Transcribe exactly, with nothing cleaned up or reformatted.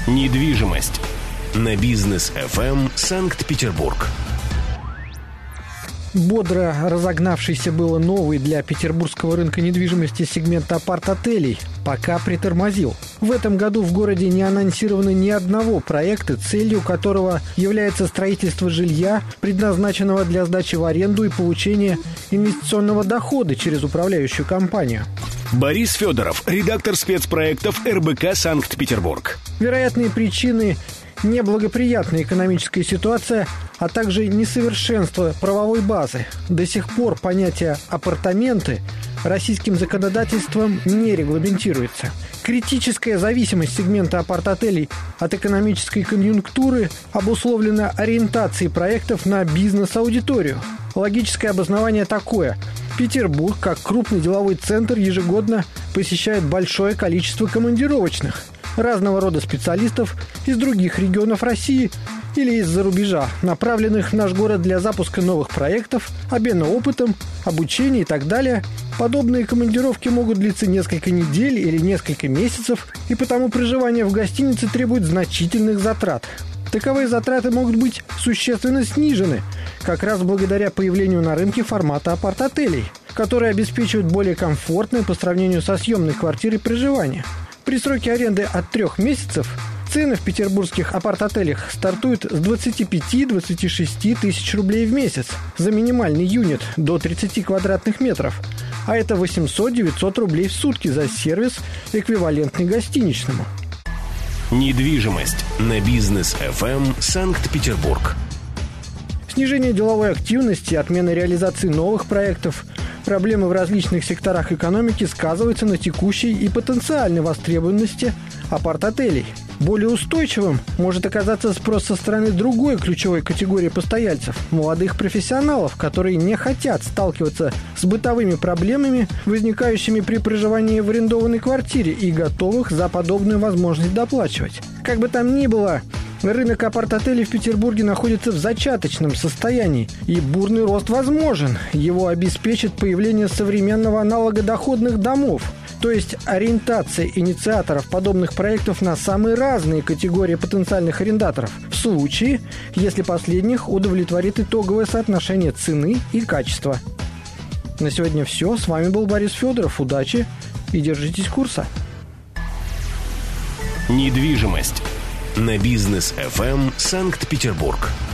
Недвижимость на Бизнес эф эм Санкт-Петербург. Бодро разогнавшийся было новый для петербургского рынка недвижимости сегмент апарт-отелей пока притормозил. В этом году в городе не анонсировано ни одного проекта, целью которого является строительство жилья, предназначенного для сдачи в аренду и получения инвестиционного дохода через управляющую компанию. Борис Федоров, редактор спецпроектов эр бэ ка Санкт-Петербург. Вероятные причины – неблагоприятная экономическая ситуация, а также несовершенство правовой базы. До сих пор понятие «апартаменты» российским законодательством не регламентируется. Критическая зависимость сегмента апарт-отелей от экономической конъюнктуры обусловлена ориентацией проектов на бизнес-аудиторию. Логическое обоснование такое. Петербург, как крупный деловой центр, ежегодно посещает большое количество командировочных, разного рода специалистов из других регионов России или из-за рубежа, направленных в наш город для запуска новых проектов, обмена опытом, обучения и так далее. Подобные командировки могут длиться несколько недель или несколько месяцев, и потому проживание в гостинице требует значительных затрат. Таковые затраты могут быть существенно снижены, как раз благодаря появлению на рынке формата апарт-отелей, которые обеспечивают более комфортное по сравнению со съемной квартирой проживание. При сроке аренды от трех месяцев цены в петербургских апарт-отелях стартуют с двадцати пяти - двадцати шести тысяч рублей в месяц за минимальный юнит до тридцати квадратных метров, а это восемьсот - девятьсот рублей в сутки за сервис, эквивалентный гостиничному. Недвижимость на Бизнес эф эм Санкт-Петербург. Снижение деловой активности, отмена реализации новых проектов, проблемы в различных секторах экономики сказываются на текущей и потенциальной востребованности апарт-отелей. Более устойчивым может оказаться спрос со стороны другой ключевой категории постояльцев – молодых профессионалов, которые не хотят сталкиваться с бытовыми проблемами, возникающими при проживании в арендованной квартире, и готовых за подобную возможность доплачивать. Как бы там ни было, рынок апарт-отелей в Петербурге находится в зачаточном состоянии, и бурный рост возможен. Его обеспечит появление современного аналога доходных домов, то есть ориентация инициаторов подобных проектов на самые разные категории потенциальных арендаторов, в случае, если последних удовлетворит итоговое соотношение цены и качества. На сегодня все. С вами был Борис Федоров. Удачи и держитесь курса. Недвижимость на Бизнес эф эм Санкт-Петербург.